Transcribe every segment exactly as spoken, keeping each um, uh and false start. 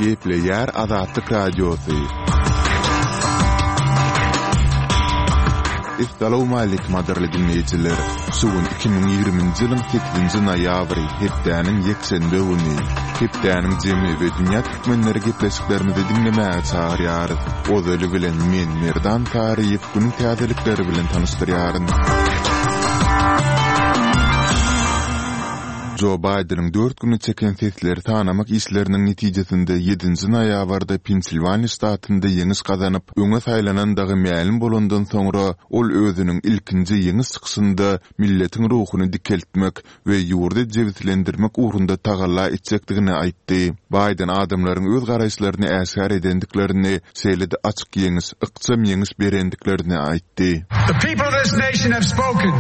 Gepleyer Azatlyk Radiosu. Assalamu alaykum madarly dinleyijiler. Sugun iki bin ýigrimiji ýylyň sekizinji noýabry hepdäniň ýeksende güni. Hepdäniň jemy we dünýä türkmenleri gepleşiklerimizi dinlemäge çagyrýar. Ozaly bilen men Merdan Tariýew günüň täzelikleri bilen tanışdyrýaryn. Joe Biden'ın dört günü çeken sesleri tanamak işlerinin netijesinde yedinji noýabrda Pensilvania ştatynda ýeňiş gazanyp öňe saýlanandagy mälim bolandan soňra ol özüniň ilkinji ýeňiş çykysynda milletiň ruhuny dikeltmek we ýurda jewitlendirmek ugrunda tagalla etjekdigini aýtdy. Biden adamlaryň öz garaşlaryny äşgär edendiklerini, seýledi açyk ýeňiş, ykçam ýeňiş berendiklerini aýtdy. The people of this nation have spoken.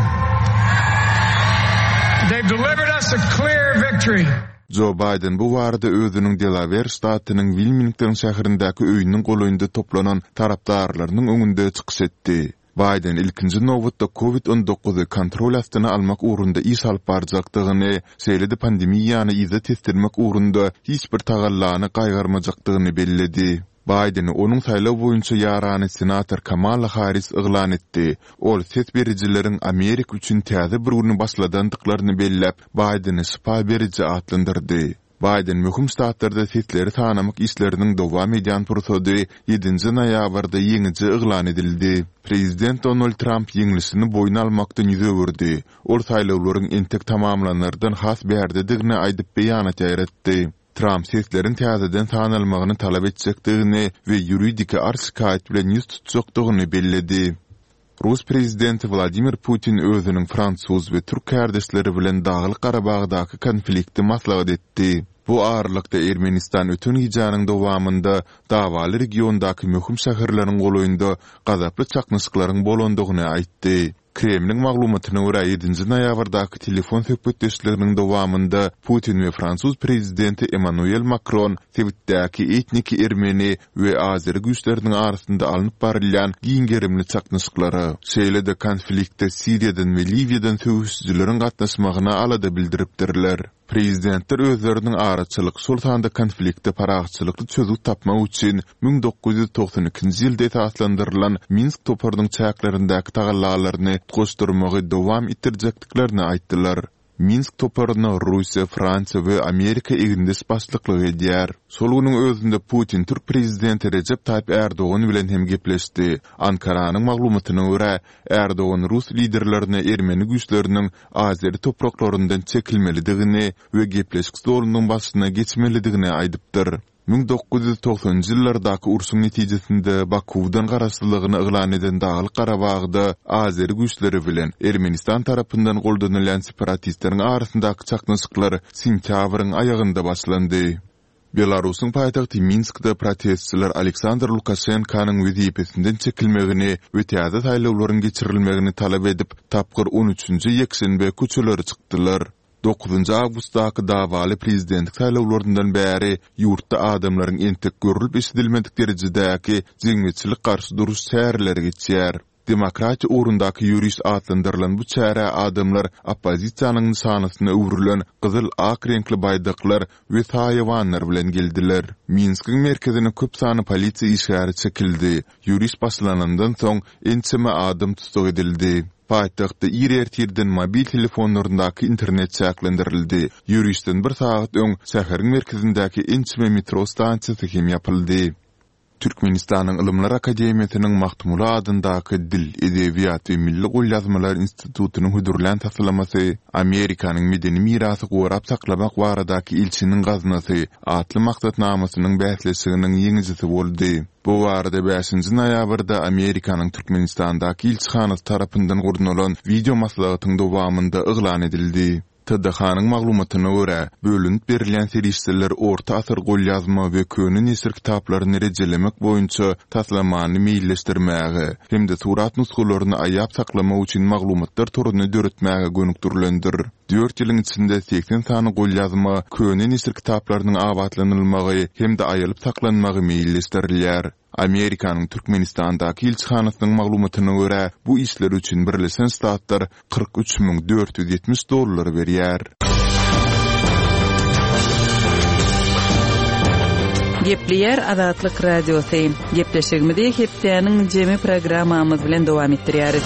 They've delivered us a clear victory. Joe Biden bu warda özüniň Delaware ştatynyň Wilmington şäherindäki öýüniň golaýynda toplanan tarapdarlarynyň öňünde çykyş etdi. Biden ilkinji nowatda covid on dokuzy kontrol astyna almak ugrunda iş alyp barjakdygyny, seýledi pandemiýany izet etdirmek ugrunda hiç bir tagallany gaýgarmajakdygyny belledi. Biden onun saýlaw boýunça ýarany senator Kamala Harris yglan etdi. Ol ses berijileriň Amerika üçin täze bir güni başladandyklaryny bellep, Biden'i şifa beriji atlandyrdy. Biden möhüm ştatlarda sesleri tanamak işlerinin dowam edýän pursady yedinji noýabrda ýeňiji yglan edildi. Prezident Donald Trump ýeňlisini boýna almakdan ýüze öwürdi. Ol saýlawlaryň entek tamamlanardan has berdidigini aýdyp beýanat ýaratdy. Trump seslerin täzeden tanalmagyny talap etjekdigini we ýuridik arşikaýet bilen ýüz tutjakdygyny belledi. Rus prezidenti Vladimir Putin özüniň Fransuz we Türk kardeşleri bilen Dağlyk Garabagdaky konflikti maslahat etdi. Bu ağırlykda Ermenistan ötün hijanyň dowamında dawaly regiondaky möhüm şäherleriň golaýynda gazaply çaknyşyklaryň bolandygyny aýtdy. Kremlin maglumatyna görä yedinji noýabrdaky telefon söhbetdeşlikleriniň dowamında Putin we Fransuz prezidenti Emmanuel Macron Twitter'däki etnik ermeni we azeri güýçleriniň arasynda alınıp barylýan giňgerimli çaknyşyklary, şeýle-de konfliktde Siriýadan we Libiýadan söwüşçileriň gatnaşmagyna alada bildiripdirler. Prezidentler özleriniň araçylyk sultanda konfliktde paragçylykly çözük tapmak üçin bin dokuz ýüz toksan ikinji ýylda esaslandyrylan Minsk toparynyň çäklerindäki tagallalaryny goşdurmagy dowam etdirjekdiklerini aýtdylar. Minsk toparyny Russiýa, Fransiýa we Amerika egindis başlyklyk edýär. Sol güniň özünde Putin Türk prezidenti Recep Tayyip Erdoğan bilen hem gepleşdi. Ankaranyň maglumatyna görä, Erdoğan Rus liderlerine Ermeni güýçleriniň azeri topraklarynyň çekilmelidigini we gepleşik stolynyň başyna geçmelidigini aýdypdyr. bin dokuz ýüz toksanjy ýyllardaky urşuň netijesinde Bakuwdan garaşsyzlygyny yglan eden Dağlyk Garabagda azeri güýçleri bilen Ermenistan tarapyndan goldanylan separatistleriň arasyndaky çaknyşyklar sentýabryň aýagynda başlandy. Belarusyň paýtagty Minskde protestçiler Aleksandr Lukashenkanyň wezipesinden çekilmegini we täze saýlawlaryň geçirilmegini talap edip tapgyr on üçünji ýekşenbe köçeleri çykdylar. dokuzunji awgustdaky dawaly prezidentlik saýlawlaryndan bäri ýurtda adamlaryň entek görülip eşidilmedik derejedäki jeňmeçilik garşy duruş çäreleri geçýär. Demokratiýa ugrundaky ýürüş atlandyrylan bu çäre adamlar oppozisiýanyň nişanasyna öwrülen gyzyl ak renkli baýdaklar we saýawanlar bilen geldiler. Minskiň merkezine köp sany polisiýa işgäri çekildi. Ýürüş başlanandan soň ençeme adam tutuk edildi. Paýtagtda ýer-ýerden mobil telefonlaryndaky internet çäklendirildi. Ýürüşden bir saat öň şäheriň merkezindäki ençeme metro stansiýasy hem ýapyldy. Türkmenistanyň Ilymlar Akademiýasynyň Mahtumula adyndaky Dil, Edebiýat we Milli Goýazmalar institutynyň hödürlän taslamasy, Amerikanyň medeni mirasy gorap saklamak baradaky ilçiniň gaznasy atly maksatnamasynyň bäsleşiginiň ýeňijisi boldy. Bu barada beşinji noýabrda Amerikanyň Türkmenistandaky ilçihanasy tarapyndan gurdunalan video maslahatyň dowamında yglan edildi. T D H-nyň maglumatyna görä, bölünip berilýän serişçiler orta asyr golýazma we köni nesir kitaplaryny rejelemek boýunça taslamany meýilleşdirmäge hemde surat nuskalaryny aýap saklamak üçin maglumatlar turuny döretmäge gönükdirilendir. dört ýylyň içinde seksen sany golýazma, köni nesir kitaplarynyň abatlanylmagy hemde aýalyp saklanmagy meýilleşdirilýär. Amerikanyň Türkmenistandaky ilçihanasynyň maglumatyna görä, bu işler üçin Birleşen Ştatlar kırk üç bin dört yüz ýetmiş dollar berýär. Gepleyer Azatlyk Radiosu. Gepleşigimizde hepdeniň jemi programmamyz bilen dowam etdirýäris.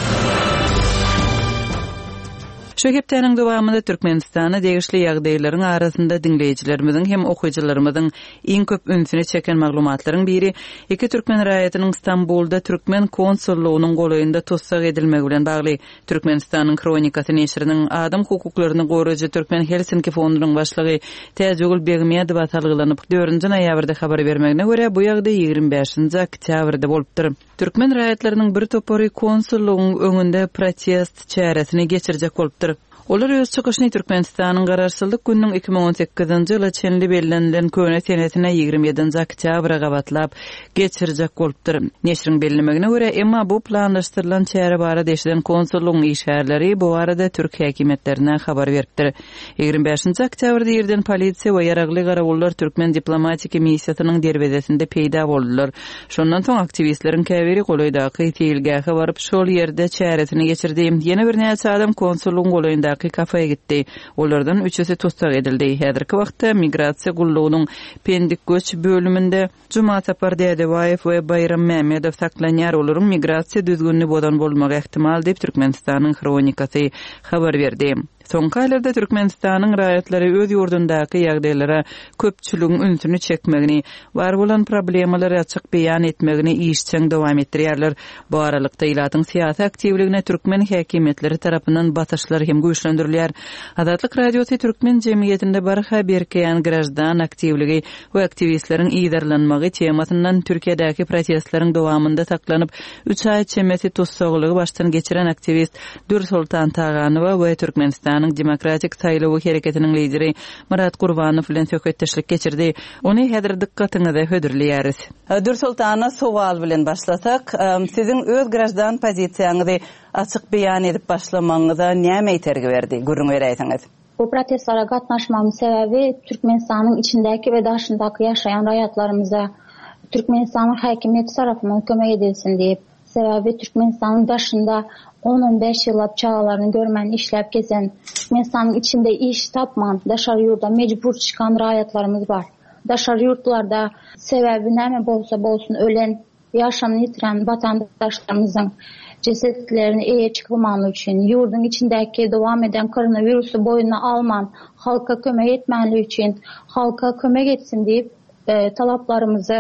Şu hepdeniň dowamynda Türkmenistana degişli ýagdaýlaryň arasynda dinleýijilerimiziň hem okuwçylarymyzyň iň köp ünsüni çeken maglumatlaryň biri iki Türkmen raýatynyň Istanbulda Türkmen konsullugynyň golaýynda tossak edilmegi bilen bagly. Türkmenistanyň Kronikasy neşriniň adam hukuklaryny goraýjy Türkmen Helsinki fondunyň başlygy Täjegül Begmedov atalgylanyp dördünji noýabrda habar bermegine görä bu ýagdaý ýigirmi beşinji oktýabrda bolupdyr. Türkmen raýatlarynyň bir topary konsullugyň öňünde protest çäresini geçirjek bolupdyr. Olar öz çykyşyny Türkmenistanyň garaşsyzlyk gününiň iki ming on sekizinji ýyly çenli bellenlen köne senetine ýigirmi ýedinji oktýabra gabatlap geçirjek bolupdyr. Neşriň bellemegine görä, emma bu planlaşdyrylan çäre barada eşiden konsullugyň işgärleri bu arada Türk häkimetlerine habar beripdir. ýigirmi beşinji oktýabrda ýerden polisiýa we ýaragly garawullar Türkmen diplomatik missiýasynyň derbedesinde peýda boldular. Şondan soň aktivistleriň käbiri golaýdaky teýilgähe baryp şol ýerde çäresini geçirdi. Ýene bir näçe adam konsullugyň golaýynda kafaya gitdi. Olardan üçüsi tostak edildi. Häzirki wagtda migrasiýa gullugynyň Pendik göç bölüminde Juma Sapar Dädebaýew we Bayram Mämedow saklanýar. Olaryň migrasiýa düzgünli bodan bolmagy ihtimal diýip Türkmenistanyň Kronikasy habar berdi. Soňky aýlarda Türkmenistanyň raýatlary öz ýurdundaky ýagdaýlara köpçüligiň ünsüni çekmegini, bar bolan problemalary açyk beýan etmegini işçiň dowam etdirýärler. Bu aralykda ýylatyň syýasy aktivligine Türkmen häkimetleri tarapyndan batyşlar hem güýçlendirilýär. Azatlyk Radiosu Türkmen jemgyýetinde barha berkeýän grajdan aktivligi we aktivistleriň ýydarlanmagy temasyndan Türkiýedäki protestleriň dowamynda saklanyp üç ay çemeti tutsaglygy başdan geçiren aktivist Dursultan Taganowa we Türkmenistan Demokratik Saýlawy hereketiniň lideri Murat Gurbanow bilen söhbetdeşlik geçirdi. Ony häzir dikkatyňyza hödürleýäris. Dursultana sowal bilen başlasak, siziň öz grajdan pozisiýaňyzy açyk beýan edip başlamaňyza näme ýeterge berdi? Gürrüň beräýsiňiz. Bu protestlara gatnaşmamyň sebebi Türkmenistanyň içindäki we daşyndaky ýaşaýan raýatlarymyza Türkmenistanyň häkimiýeti tarapyndan kömek edilsin diýip, sebebi Türkmenistanyň daşynda on on beş ýyllap çağalaryny görmän işläp gesen, Türkmenistanyň içinde iş tapman, daşary ýurda mejbur çykan raýatlarymyz bar. Daşary ýurtlarda sebebi näme bolsa bolsun ölen, ýaşanyny ýitiren vatandaşlarymyzyň cesetlerini eýe çykylmagy üçin, ýurdun içindäki dowam eden koronavirusy boýuna alman, halka kömek etmänligi üçin, halka kömek etsin diýip e, talaplarymyzy,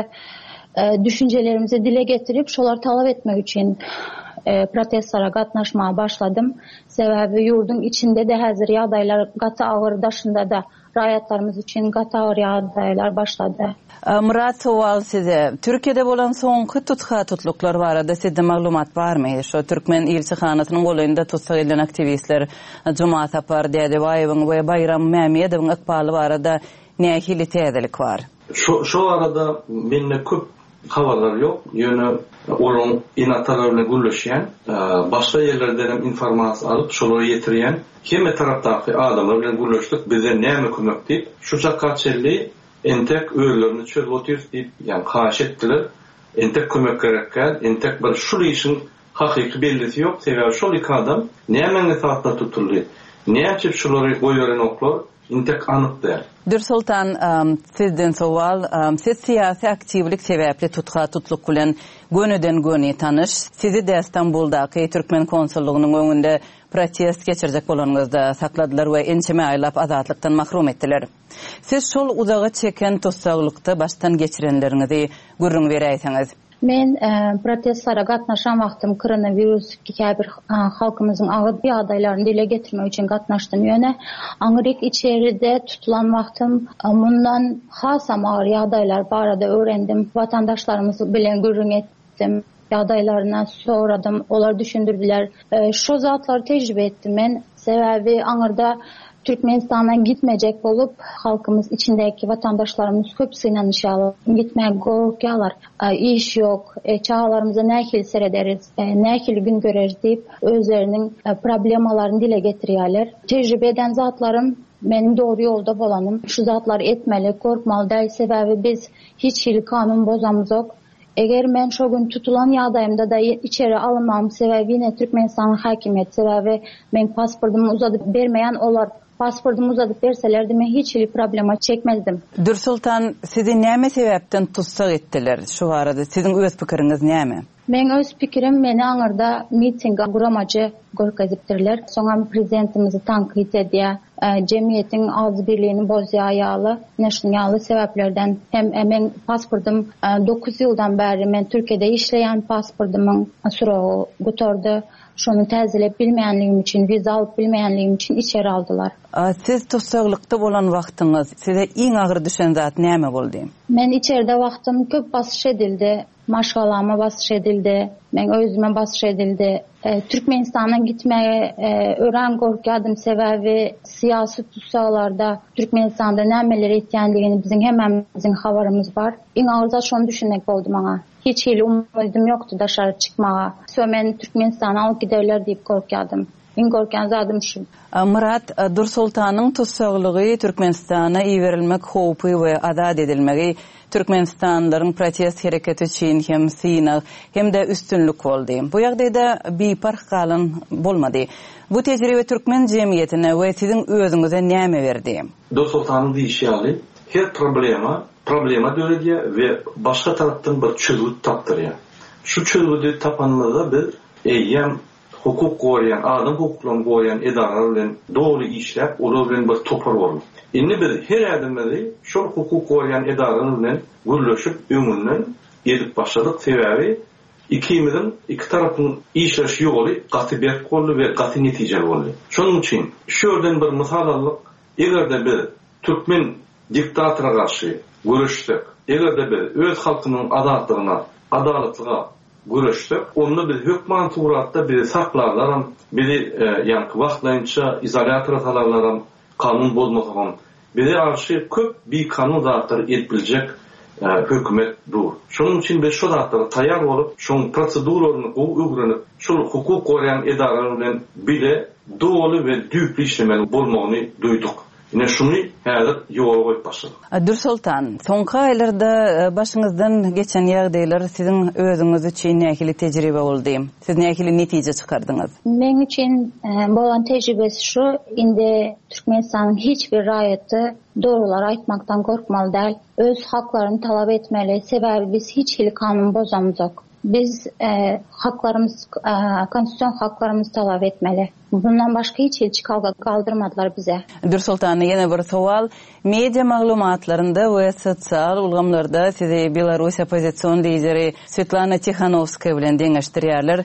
e, düşüncelerimizi dile getirip şolar talap etmek üçin E, protestlara gatnaşmaya başladım. Sebebi yurdun içinde de häzir ýagdaýlar gaty agyr, daşynda da raýatlarymyz üçin gaty agyr ýagdaýlar başlady. Murat sowal size. Türkiýede bolan soňky tutha tutluklar barada sizde maglumat barmy? Şo Türkmen elçihanasynyň golaýynda tutsak edilen aktivistler Juma Sapar Dädebaýewiň we Bayram Mämedowyň ykbaly barada nähili täzelik bar? Şu şu arada menne köp habarlar yok. Ýöne olun inatalar bilen gülleşýän, başga ýerlerden hem informasiýa alyp, şolary ýetirýän hemme tarapdaky adamlar bilen gülleşdik. Bize näme kömek diýip, şu jakka çelli entek öýlerini çözüp otyrs diýip, ýani haýyş etdiler. Entek kömek gerekkä, entek bir şol işin hakyky bellisi ýok. Sebäbi şol iki adam näme saatda tutuldy. Näçe şolary goýuran oklar intek anyk. Dursultan, um, sizden sowal, um, siz siyasi aktivlik sebäpli tutga tutluk bilen gönüden göni tanış. Sizi de İstanbuldaky Türkmen konsullugynyň öňünde protest geçirjek bolanyňyzda sakladylar we ençeme aýlap azatlykdan mahrum etdiler. Siz şol uzağa çeken tossaglykda baştan geçirenleriňizi gürrüň beräýsiňiz. Men e, protestlara gatnaşan wagtym koronavirus käbir halkymyzyň agyr ýagdaýlaryny dile getirmek üçin gatnaşdym ýöne. Aňyryk içeride tutulan wagtym mundan hasam agyr ýagdaýlar barada öwrendim. Vatandaşlarymyz bilen gürrüň etdim. Ýagdaýlaryna soradym. Olar düşündirdiler. E, şo zatlary tejribe etdim men. Sebebi aňyrda Türkmenistan'a gitmeyecek bolup halkımız içindeki vatandaşlarımız köp sınanışalar, gitmeye korkuyorlar. E, iş yok, e, çağlarımıza näkil serederiz, e, näkil gün göreriz deyip özlerinin e, problemalarını dile getiriyorlar. Tecrübe eden zatlarım benim doğru yolda bolanım. Şu zatlar etmeli, korkmalı değil, sebebi biz hiç hili kanun bozamız yok. Eger men şo gün tutulan ýagdaýymda da içeri alınmam sebebi ýene Türkmenistan'ın hakimiyet sebebi men pasportumu uzadyp bermeýän olar pasportumu uzatıp verselerdi men hiç ili problema çekmezdim. Dursultan, sizi näme sebäpden tutsak etdiler şu arada? Sizin öz pikiriňiz näme? Men öz pikirim meni aňyrda mitinga guramajy gorkazipdirler. Soňa prezidentimizi tankit edýär. Jemiyetiň az birliğini bozýar ýaly, näşňaly sebäplerden hem men pasportum dokuz ýyldan bäri men Türkiýede işleýän pasportumyň suragy götürdi. Şonu täzelep bilmeýänligim üçin, viza alyp bilmeýänligim üçin içeri aldylar. Siz tutsaklykda bolan wagtyňyz size iň agyr düşen zat näme boldy? Men içeride wagtym köp basyş edildi. Maşgalama basyş edildi. Men özüme basyş edildi. E, Türkmenistana gitmeye e, ören gorkýadym sebäbi siyasi tutsaklarda Türkmenistanda nämeler etýändigini bizim hemmemizin habarymız bar. Iň agyr şonu düşünmek boldy maňa. Hiç hili umudum yoktu daşary çykmaga. Sömen Türkmenistana alyp giderler diýip gorkýadym. Iň gorkan zadym şu. Murat Dursultanyň tutsaklygy Türkmenistana iýerilmek howpy we azad edilmegi Türkmenistanlaryň protest hereketi üçin hem syna hem de üstünlük boldy. Bu ýagdaýda bir park galan bolmady. Bu tejribe Türkmen jemgyýetine we siziň özüňize näme berdi? Dursultanyň diýişi her problema problema döredýär we başga tarapdan bir çözüm tapdyrýar. Şu çözümdi tapanlarda bir eýem hukuk goýan, adam hukuklaryny goýan edaralar bilen dogry işläp, olar bilen bir topar bolýar. Indi bir her adamdy şu hukuk goýan edaralar bilen gürleşip öňünden edip başladyk sebäbi ikimizin iki tarapyň işleşi ýoly gaty berk boldy we gaty netije boldy. Şonuň üçin şu ýerden bir mysal alyp, egerde bir türkmen diktatora garşy görüşdik, egerde bir öz halkynyň azatlygyna, adaletliga görüşdik. Onda biz hökman suratda bir saklarlaram, biri e, yani wagtlaýynça izolator salarlaram, kanun bozmasagan. Biri arşy köp bir kanun zatlar etbiljek e, hökümet dur. Şonuň üçin biz şu zatlara taýýar bolup, şoň proseduralaryny öwrenip, şol hukuk goýan edaralar bilen bile dogry we düýpli işlemeli bolmagyny duýduk. Yine şunu häzir ýola goýup başladyk. Dursultan, soňky aýlarda başyňyzdan geçen ýagdaýlar siziň özüňiz üçin nähili tejribe boldy? Siz nähili netije çykardyňyz? Men üçin e, bolan tejribesi şu, indi Türkmenistanyň hiç bir raýaty doğrular aýtmakdan gorkmaly däl, öz haklaryny talap etmeli. Sebäbi biz hiç hili kanun bozamyzok. Biz e, haklarımız, e, konstitüsyon haklarımızı talap etmeli. Bundan başka hiç hiç kaldırmadılar bize. Dursultan, yine bir sual. Media maglumatlarında ve sosyal ulgamlarda sizi Belarus opozisiyon lideri Svetlana Tikhanovskaya bilen deňeşdirýärler.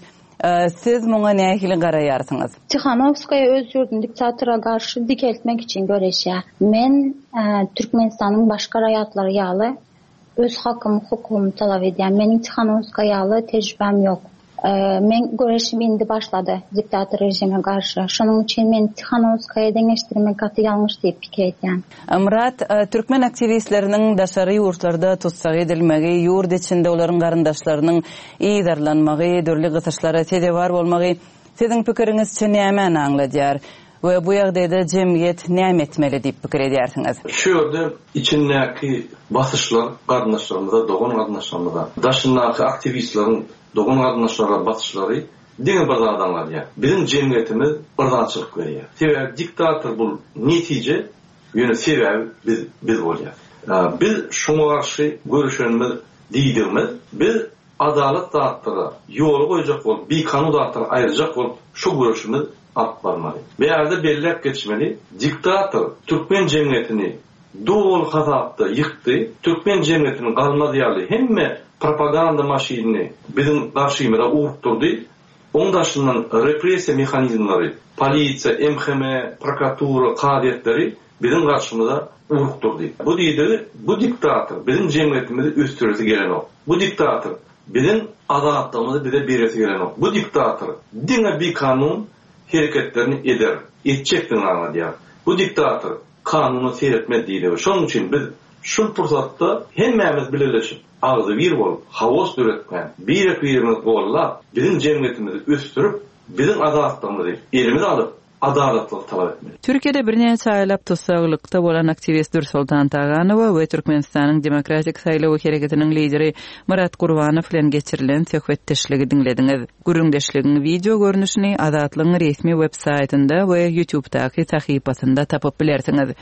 Siz muňa nähili garaýarsyňyz? Tikhanovskaya öz ýurdun diktatora garşy dikeltmek için göreşýär. Men e, Türkmenistanyň başga raýatlary ýaly öz hakkımı, hukukumu talap edýän. Meniň Tikhanovskaya ýaly tejribem ýok. E, men göreşim indi başlady diktator rejime garşy. Şonuň üçin men Tikhanovskaya deňeşdirmek gaty ýalňyş diýip pikir etýän. Murat, türkmen aktivistleriniň daşary ýurtlarda tutsak edilmegi, ýurt içinde olaryň garyndaşlarynyň iýdarlanmagy, dörli gysyşlara sebäp bolmagy siziň pikiriňizçe näme aňladýar? Ve bu ýagdaýda jemgyýet näme etmeli diýip pikir edýärsiňiz? Şu ýerde içindäki basyşlar garyndaşlarymyza, dogan garyndaşlarymyza, daşyndaky aktivistleriň dogan garyndaşlara basyşlary diňe bir adamlar ýa. Bizim jemgyýetimiz birdançylyk berýär. Sebäbi diktator bu netije ýöne sebäbi biz biz bolýar. Biz şoňa garşy görüşenimiz diýdirmiz. Biz adalet zatlara ýol goýjak bolup, bir kanun zatlara aýyrjak bolup şu görüşimiz alıp barmaly. Bu ýerde belläp geçmeli. Diktator türkmen jemgyýetini dol gazapda yıktı. Türkmen jemgyýetiniň galma diýaly hemme propaganda maşinini bizim garşymyza urupturdy. Ondaşyndan repressiýa mexanizmlary, polisiýa, M H M, prokuratura, kadetleri bizim garşymyza urupturdy. Bu diýdi, bu diktator bizim jemgyýetimizi östüresi gelen o. Bu diktator bizim adaletimizi bize beresi gelen o. Bu diktator diňe bir kanun hereketlerini eder, etjekdiň aňladýar. Bu diktator kanuny seyretmedi diýdi. Şonuň üçin biz şu pursatda hemmemiz bileşip, agzy bir bolup, hawos döretmän, bir-birimiz gollap, bizim jemgyýetimizi östürüp, bizim adaletimizi elimize alyp, adaletli talep etmeli. Türkiýede birnäçe aýlap tutsagylykda bolan aktivist Nursultan Taganowa we Türkmenistanyň Demokratik Saýlaw Hereketiniň lideri Murat Gurbanow bilen geçirilen söhbetdeşligi dinlediňiz. Gürüňdeşligiň video görnüşini Azatlygyň resmi web saýtynda we YouTube'daky tahypatynda tapyp bilersiňiz.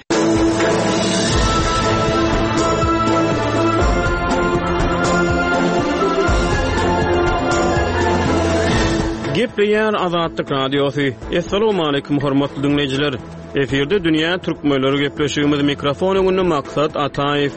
Gepleýär Azatlyk Radiosu. Assalamu alaykum hormatly dinleýijiler. Eferde dünýä türkmenleri gepleşigimiz mikrofon öňünde maksat Ataýew.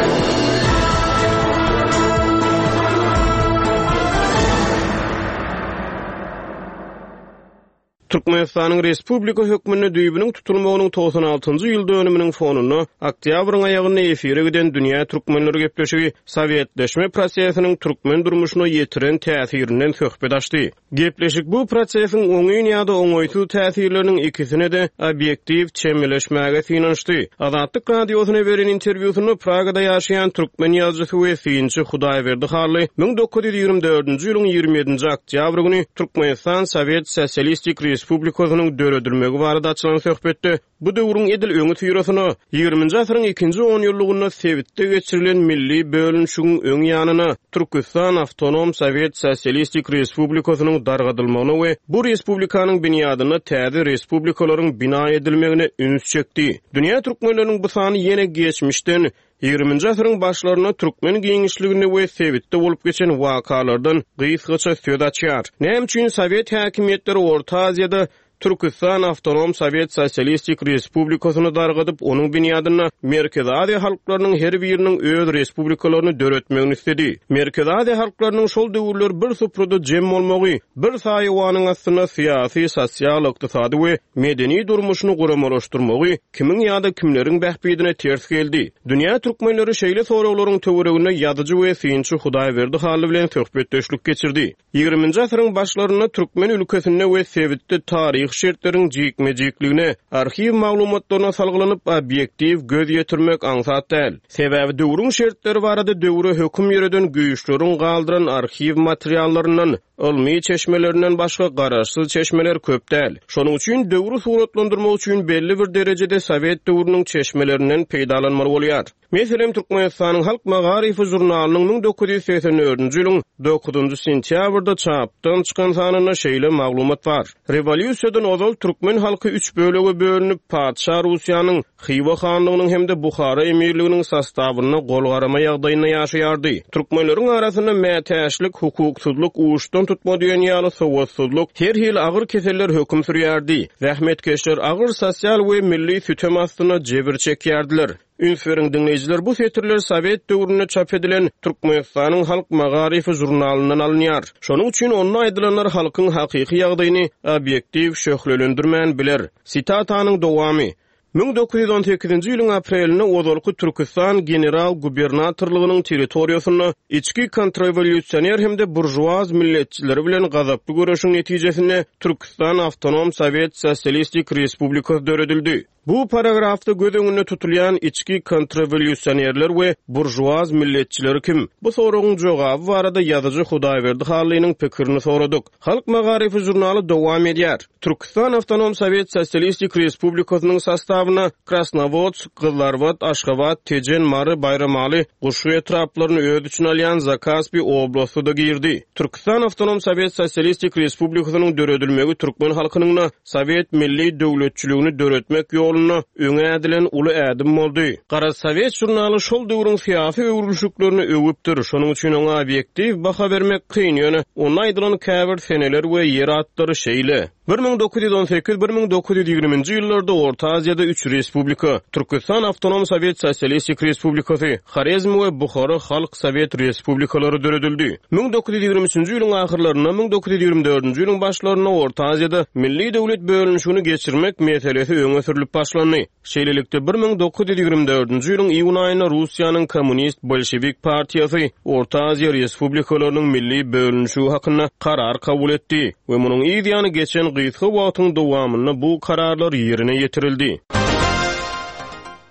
Türkmenistanyň Respublika hökmüne düýbüniň tutulmagynyň toğsan altynjy ýyl dönüminiň fonuny oktýabryň aýagyna efire giden dünýä türkmenleri gepleşigi Sowetleşme prosesiniň türkmen durmuşyna ýetiren täsirinden söhbet açdy. Gepleşik bu prosesiň oňy ýa-da oňoýsuz täsirleriniň ikisine de obyektiv çemeleşmäge synançdy. Azatlyk radiosyna beren interwýusyny Pragada ýaşaýan türkmen ýazgysy we synçy Hudaýberdi Harly bin dokuz ýüz ýigrimide dördünji ýylyň ýigirmi ýedinji oktýabr güni Türkmenistan Sowet Sosialistik Respublikasynyň döredilmegi barada açylan söhbetde bu döwrüň edil öňü tüýrasyny ýygrimiňji asyryň ikinji on ýyllygyna Sowetde geçirilen milli bölünşigiň öň ýanyna Türkistan Awtonom Sowet Sosialistik Respublikasynyň dargadylmagyna we bu respublikanyň binýadyna täze respublikalaryň bina edilmegine üns çekdi. Dünýä türkmenleriniň bu sany ýene geçmişden ýygrimiňji asyryň başlaryna türkmen giňişligini we Sowetde bolup geçen wakalardan gysgaça söz açýar. Näme üçin Sowet häkimetleri Orta Aziýada Türkistan Awtonom Sowet Sosialistik Respublikasyny dargadyp onuň binýadyna Merkezi Aziýa halklarynyň her biriniň öz respublikalaryny döretmegini istedi. Merkezi Aziýa halklarynyň şol döwürler bir suprada jem bolmagy, bir saýywanyň astyna syýasy, sosial, ykdysady we medeni durmuşyny guramalaşdyrmagy kimiň ýa-da kimleriň bähbidine ters geldi. Dünýä türkmenleri şeýle soraklaryň töwereginde ýazyjy we synçy Hudaýberdi Harly bilen söhbetdeşlik geçirdi. ýygrimiňji asyryň başlaryna türkmen ülkesinde we Sowetde taryh şertleriň jikme-jikligine, arxiv maglumatlaryna salgylanyp obyektiv göz ýetirmek aňsat däl. Sebäbi döwrüň şertleri barada döwre hökm ýöreden güýçleriň galdyran arxiv materiallarynyň ilmi çeşmelerinden başga garaşsyz çeşmeler köp däl. Şonuň üçin döwrü suratlandyrmak üçin belli bir derejede Sowet döwrüniň çeşmelerinden peýdalanmaly bolýar. Meselem Türkmenistanyň Halk Magarifi jurnalynyň bin dokuz ýüz seksen dördünji ýylyň dokuzunjy sentýabrda çapdan çykan sanyna şeýle maglumat bar. Rewolýusiýadan ozal türkmen halky üç bölege bölünip Padşah Russiýanyň Xiva hanlygynyň hemde Buhara emirliginiň sastawyna golgarama ýagdaýyna ýaşaýardy. Türkmenleriň arasynda mätäşlik, hukuksuzluk, uýuşdan tutma dünýäli sowatsyzlyk, her hil agyr keseller hökm sürýärdi. Zähmetkeşler agyr sosial we milli sütem astyna jebir çekýärdiler. Ünsveriň dinleýijiler, bu setirler Sowet döwründe çap edilen Türkmenistanyň Halk Magarifi jurnalyndan alınýar. Şonuň üçin onda aýdylanlar halkyň hakyky ýagdaýyny obyektiv şöhlelendirmän biler. Sitatatyň dowamy bin dokuz ýüz on sekizinji ýylyň aprelinde ozalky Türkistan general gubernatorlygynyň territoriýasyny içki kontrrewolýusioner hemde burjuaz milletçileri bilen gazaply görüşiň netijesinde Türkistan Awtonom Sowet Sosialistik Respublikasy döredildi. Bu paragrafda göz öňünde tutulýan içki kontrrewolýusionerler we burjuaz milletçileri kim? Bu soragyň jogaby barada ýazyjy Hudaýberdi Harlynyň pikirini soradyk. Halk Magarifi jurnaly dowam edýär. Türkistan Awtonom Sowet Sosialistik Respublikasynyň sastawyna Krasnovodsk, Gyllarbat, Aşgabat, Tejen, Mary, Bayramaly, Guşu etraplaryny öz üçin alýan Zakaspi oblastyda girdi. Türkistan Awtonom Sowet Sosialistik Respublikasynyň döredilmegi türkmen halkynyň Sowet milli döwletçiligini döretmek ýol öňe edilen uly ädim boldy. Gara Sowet jurnaly şol döwrüň syýasy öwrülüşüklerini öwüpdir. Şonuň üçin oňa obyektiv baha bermek kyn ýöne onda aýdylan käbir seneler we ýer atlary şeýle. bin dokuz ýüz on sekiz bin dokuz ýüz ýigriminji ýyllarda Orta Aziýada üç respublika, Türkistan Awtonom Sowet Sosialistik Respublikasy, Xarezm we Buhara Halk Sowet Respublikalary döredildi. bin dokuz ýüz ýigirmi üçinji ýylyň ahyrlaryna bin dokuz ýüz ýigirmi dördünji ýylyň başlaryna Orta Aziýada milli döwlet bölünşigini geçirmek meselesi öňe sürilip başlandy. Şeýlelikde bin dokuz ýüz ýigirmi dördünji ýylyň iýun aýyna Russiýanyň Kommunist Bolşewik Partiýasy Orta Aziýa respublikalarynyň milli bölünşigi hakyna karar kabul etdi we munyň ýa-da geçen gysga wagtyň dowamyna bu kararlar ýerine ýetirildi.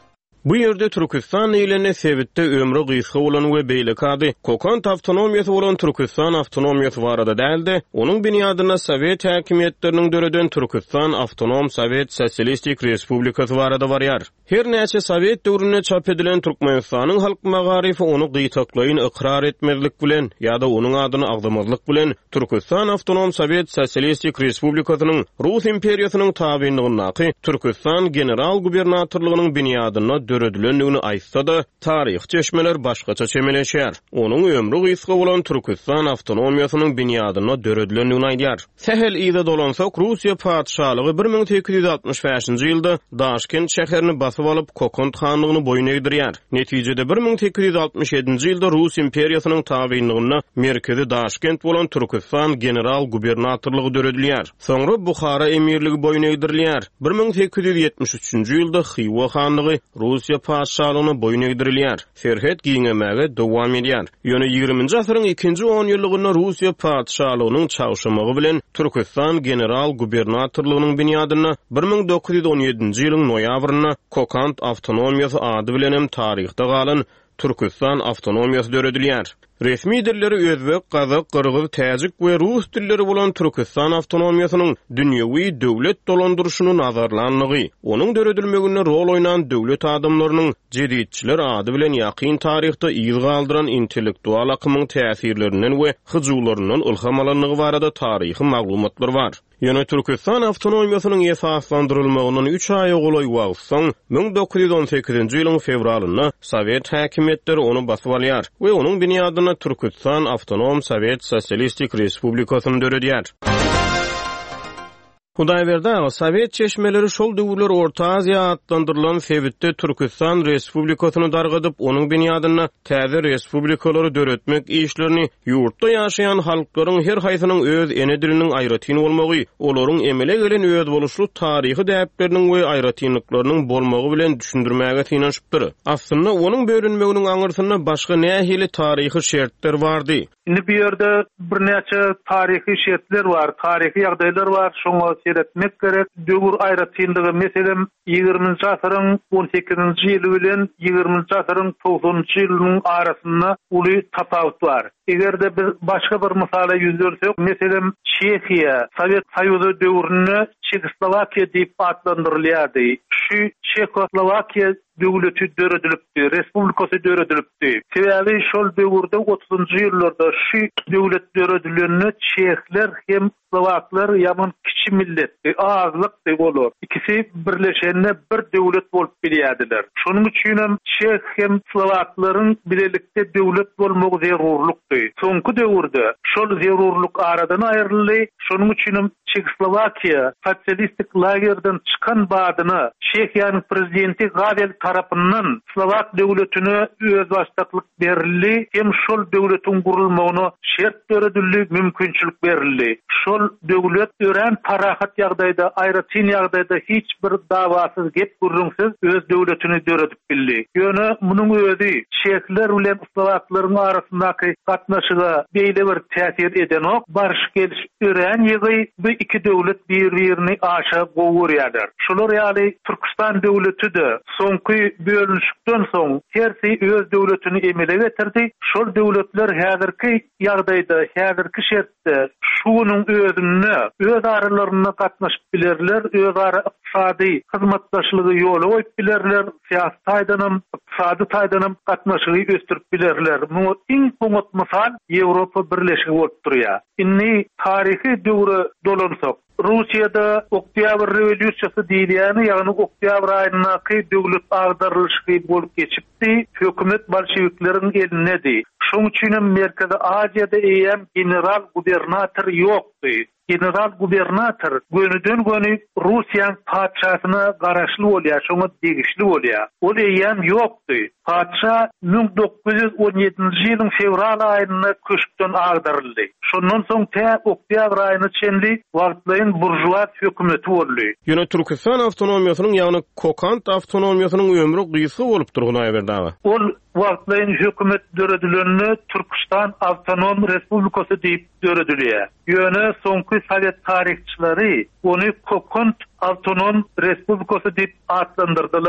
Bu yerde Türkistan eylene sebitde ömrü gysga bolan we beýlik ady Kokant awtonomiýasy bolan Türkistan awtonomiýasy barada däldi. Onuň binýadyna Sowet häkimetleriniň döreden Türkistan Awtonom Sowet Sosialistik Respublikasy barada barýar. Her näçe Sowet döwrüne çap edilen Türkmenistanyň halk magarify onu gytaklaýyn ikrar etmezlik bilen ýa-da onuň adyny agdamazlyk bilen Türkistan Awtonom Sowet Sosialistik Respublikasynyň Rus imperiýasynyň tabiinligini Türkistan general gubernatorlugynyň binýadyna döredilenligini aýtsa da, taryh çeşmeler başgaça çemeleşýär. Onuň ömrü gysga bolan Türkistan awtonomiýasynyň binýadyna döredilenligini aýdýar. Sehel ýyda dolansak, Russiýa padşahlygy bir ming sekiz ýüz altymyş beşinji ýylda Daşkent şäherini basyp alyp Kokand hanlygyny boyun egdirýär. Netijede bir ming sekiz ýüz altymyş yedinji ýylda Rus imperiýasynyň tabiinligine merkezi Daşkent bolan Türkistan general gubernatorlugy döredilýär. Soňra Bukhara emirligi boyun egdirilýär. bir ming sekiz ýüz ýetmiş üçinji ýylda Xiva hanlygy Russiýa padşahlygyna boyun egdirilýär. Serhet giňemäge dowam edýär. Ýöne ýygrimiňji asyryň ikinji on ýyllygyna Russiýa padşahlygynyň çagşymagy bilen Türkistan general gubernatorlugynyň binýadyna bir ming dokuz ýüz on ýedinji ýylyň noýabryna Kokand awtonomiýasy ady bilen hem taryhda galan Türkistan awtonomiýasy döredilýär. Resmi dilleri Özbek, Kazak, Kırgız, Täjik we Rus dilleri bolan Türkistan awtonomiýasynyň dünýäwi döwlet dolandyrşyny nazarlanlygy, onuň döredilmegine rol oýnan döwlet adamlarynyň jedidçiler ady bilen ýakyn taryhda ýyl galdyran intellektual akymyň täsirlerinden we hyjularynyň ilham alanlygy barada taryhy maglumatlar bar. Ýöne Türkistan awtonomiýasynyň esaslandyrylmagynyň üç aý golay wagtdan ming dokuz ýüz on sekizinji ýylyň fevralyna Sowet häkimetleri onu basyp alýar we onuň binýadyna Türkistan Awtonom Sowet Sosialistik Respublikasyny döredýär. Hudaýberde Sowet çeşmeleri şol döwürler Orta Aziýa adlandyrylan sebitde Türkistan Respublikasyny dargadyp onuň binýadyna täze respublikalary döretmek işlerini ýurtda ýaşaýan halklaryň her haýsynyň öz ene diliniň aýratyny bolmagy, olaryň emele gelen öz boluşly taryhy däpleriniň we aýratynlyklarynyň bolmagy bilen düşündirmäge synanypdyr. Aslynda onuň bölünmeginiň aňyrsyna başga nähili taryhy şertler bardy. Indi bu ýerde bir näçe taryhy şertler bar, taryhy ýagdaýlar bar, şoňa seretmek gerek. Döwür aýratynlygy meselem ýygrimiňji asyryň on sekizinji ýyly bilen ýygrimiňji asyryň togsonunji ýylynyň arasynda uly tapawut bar. Egerde biz başga bir mysala ýüz bersek, meselem Çekiýa, Sowet Soýuzy döwründe Çekoslowakiýa diýip adlandyrylýardy. Şu Çekoslowakiýa döwleti döredilipdi, respublikasy döredilipdi. Sebäbi şol döwürde otuzunji ýyllarda şu döwlet döredilenini Çekler hem Slovaklar ýaman kiçi milletdi, azlykdy bolar. İkisi birleşende bir döwlet bolup bilýärdiler. Şonuň üçin hem Çek hem Slovaklaryň bilelikde döwlet bolmagy zerurlukdy. Soňky döwürde şol zerurluk aradan aýryldy. Şonuň üçin hem Çekoslowakiýa sosialistik lagerden çykan badyny Çekiýanyň prezidenti Gavel tarapyndan Slovak döwletine öz başdaklyk berildi. Hem şol döwletiň gurulmagyna şert döredildi, mümkinçilik berildi. Şol döwlet ören tarahat ýagdaýda, aýratyn ýagdaýda hiç bir dawasyz gep gurrunsiz öz döwletini döredip bildi. Ýöne munyň özi Çekler bilen Slowaklaryň arasyndaky gatnaşyga beýle bir täsir edenok, barış geliş ören ýygy bu iki döwlet bir-birini aşa gowurýardyr. Şolar ýaly Türkistan döwleti de soňky bölünüşden soň hersi öz döwletini emele getirdi. Şol döwletler häzirki ýagdaýda, häzirki şertde şunyň özüne, öz aralaryna gatnaşyp bilerler, öz ara ykdysady hyzmatdaşlygy ýoly goýup bilerler, syýasat taýdanam, ykdysady taýdanam gatnaşygy ösdürip bilerler. Bu iň goňat mysal Ýewropa birleşigi bolup durýar. Inni taryhy döwre dolansak, Russiýada Oktyabr rewolýusiýasy diýilýän, ýagny Oktyabr aýynyňky döwlet agdarylşy bolup geçipdi, hökümet bolşewikleriň elinedi. Şoň üçin Merkezi Aziýada eýem general gubernator ýokdy. General gubernator gönüden göni Russiýanyň padşahyna garaşly bolýar, şoňa degişli bolýar. Ol eýem ýokdy. Padşa ming dokuz ýüz on ýedinji ýylyň fevral aýyna köşkden agdaryldy. Şondan soň tä Oktyabr aýyny çenli wagtlaryň burjuat hökümeti boldy. Ýöne Türkistan awtonomiýasynyň ýagny Kokand awtonomiýasynyň ömrü gysga bolup durgyny aýberdi. Ol wagtlaryň hökümet döredileni Türkistan Awtonom Respublikasy diýip döredilýär. Ýöne soňky Sowet taryhçylary ony Kokand Awtonom Respublikasy diýip adlandyrdylar.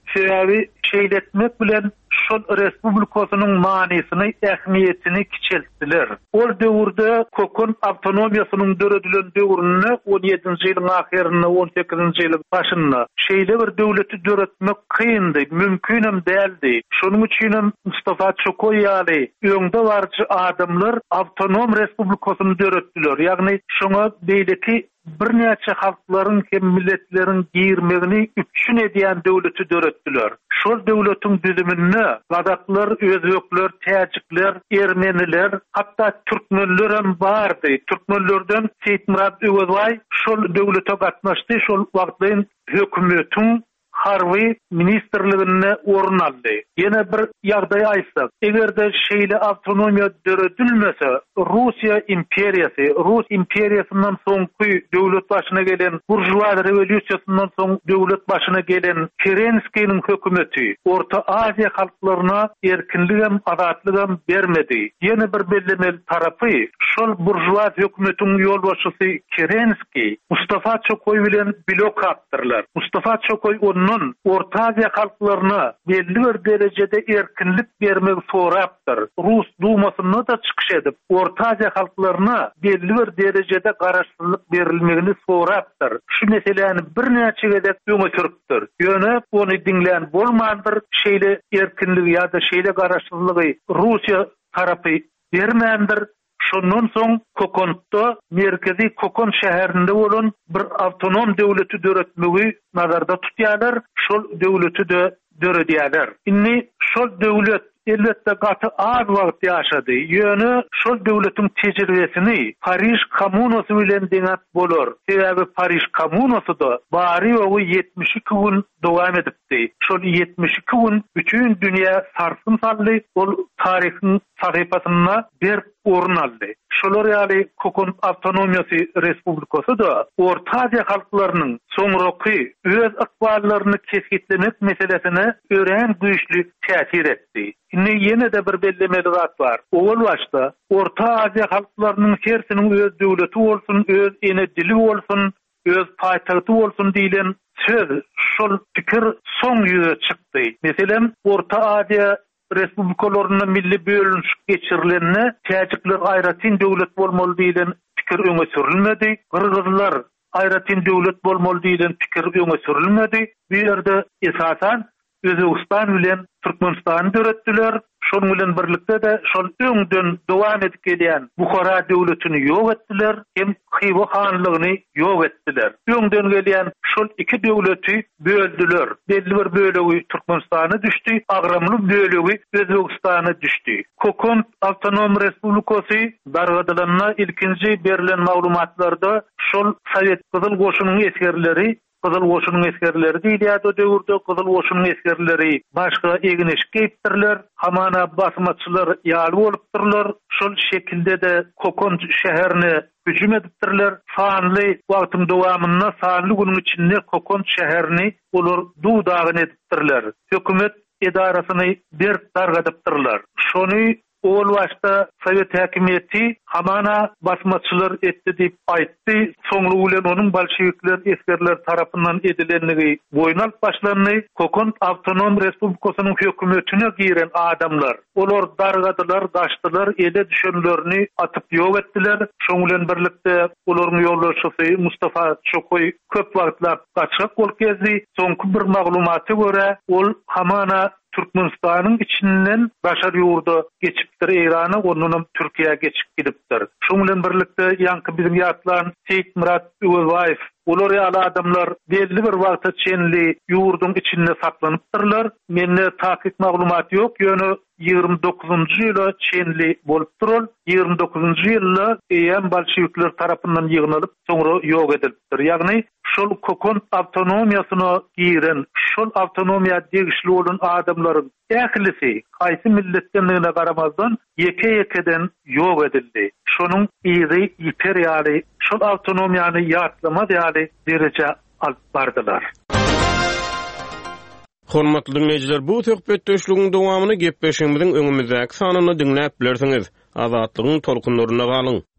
Sebebi şeýletmek bilen şol respublikasynyň manysyny, ähmiýetini kiçeltdiler. Ol döwürde kokon awtonomiýasynyň döredilen döwründe on ýedinji ýylyň ahyrynda on sekizinji ýylyň başynda şeýle bir döwleti döretmek kyndy, mümkin hem däldi. Şonuň üçin hem Mustafa Çokoy ýaly öňde barçy adamlar awtonom respublikasyny döretdiler. Ýagny şoňa beýleki bir näçe halklaryň hem milletleriň giýirmegini üçin edýän döwleti döretdiler. Şol döwletiň düzümini gadaklar, özbekler, täjikler, ermeniler, hatda türkmenler hem bardy. Türkmenlerden Seyitmurad Öwezbay şol döwlete gatnaşdy, şol wagtlaryň hökümetiň harby ministrligine orun aldy. Ýene bir ýagdaý aýtsak, egerde şeýle awtonomiýa döredilmese, Russiýa imperiýasy, Rus imperiýasyndan soňky döwlet başyna gelen burjuwa rewolýusiýasyndan soň döwlet başyna gelen Kerenskiýiň hökümeti Orta Aziýa halklaryna erkinlik hem azatlyk hem bermedi. Ýene bir bellemeli tarapy şol burjuwa hökümetiň ýolbaşçysy Kerenski Mustafa Çokoy bilen blok atdyrlar. Mustafa Çokoy onun Orta Aziýa halklaryna belli bir derejede erkinlik bermek sorapdyr. Rus dumasynda da çykyş edip Orta Aziýa halklaryna belli bir derejede garaşsyzlyk berilmegini sorapdyr. Şu meseleni bir näçe gedek öňe sürüpdir. Ýöne ony dinleýän bolmandyr, şeýle erkinlik ýa-da şeýle garaşsyzlygy Russiýa tarapy bermändir. Şondan soň Kokontda, merkezi Kokon şäherinde bolan bir awtonom döwleti döretmegi nazarda tutýarlar. Şol döwleti de döredýärler. Inni şol döwlet elbetde gaty az wagt ýaşady. Ýöne şol döwletiň tejribesini Paris Kommunasy bilen deňat bolar. Sebebi Paris Kommunasy da bary ýogy ýetmiş iki gün dowam edipdi. Şol ýetmiş iki gün bütün dünýä sarsym saldy. Ol taryhyň sahypasyna bir orun aldy. Şolar ýaly Kokon Awtonomiýasy Respublikasy da Orta Aziýa halklarynyň soňraky öz ykballaryny kesgitlemek meselesine ören güýçli täsir etdi. Indi ýene de bir bellemeli zat bar. Ol başda Orta Aziýa halklarynyň hersiniň öz döwleti bolsun, öz ene dili bolsun, öz paýtagty bolsun diýilen söz şol pikir soň ýüze çykdy. Meselem Orta Aziýa respublikalaryna milli bölünşik geçirilenine täjikler aýratyn döwlet bolmaly diýilen pikir öňe sürilmedi. Kırgızlar aýratyn döwlet bolmaly diýilen pikir öňe sürilmedi. Bu ýerde esasan Özbegistan bilen Türkmenistany döretdiler. Şol bilen birlikde de şol öňden dowam edip gelýän Bukhara döwletini ýok etdiler, hem Xiva hanlygyny ýok etdiler. Öňden gelýän şol iki döwleti böldüler. Belli bir bölegi Türkmenistany düşdi, agramly bölegi Özbegistany düşdi. Kokon Awtonom Respublikasy dargadylanma ilkinji berilen maglumatlarda şol Sowet Gyzyl Goşunyň eskerleri Gyzyl Goşunyň eskerleri diýilýär, o döwürde Gyzyl Goşunyň eskerleri başga eginiş gepdirler, hamana basmaçylar ýaly bolupdyrlar. Şol şekilde de Kokon şäherini hüjüm edipdirler. Sanly wagtyň dowamynda sanly günüň içinde Kokon şäherini olar duwdagyny edipdirler. Hökümet edarasyny bir dargadypdyrlar. Şonu ol başda Sowet häkimiýeti hamana basmaçylar etdi diýip aýtdy. Soňra bilen onuň bolşewikler eskerler tarapyndan edilenligi boýnalyp başlandy. Kokon Awtonom Respublikasynyň hökümetine giren adamlar olar dargadylar, daşdylar, ele düşenlerini atyp ýok etdiler. Şoň bilen birlikde olaryň ýolbaşçysy Mustafa Çokoy köp wagtlar gaçak bolup gezdi. Soňky bir maglumaty görä ol hamana Türkmenistanyň içinden başar ýurda geçipdir Eýrana, ondan Türkiýe geçip gidipdir. Şoň bilen birlikde ýanky bizim ýatlan Seyitmurad Öwezbay olar ýaly adamlar belli bir wagtda çenli ýurduň içinde saklanypdyrlar. Mende taýyk maglumat ýok, ýöne ýygrimi dokuzunji ýyla çenli bolupdyr. ýygrimi dokuzunji ýylda eýen bolşewikler tarapyndan ýygnalyp soňra ýok edilipdir. Ýagny şol Kokon awtonomiýasyna giren, şol awtonomiýa degişli bolan adamlaryň ählisi haýsy milletdenligine garamazdan ýeke-ýekeden ýok edildi. Şonuň ýygy ýiter ýaly şol awtonomiýany ýatlama ýaly derece alyp bardylar. Hormatly dinleýijiler, bu söhbetdeşligiň dowamyny gepleşigimiziň öňümüzdäki sanyny dinläp bilersiňiz. Azatlygyň tolkunlaryna galyň.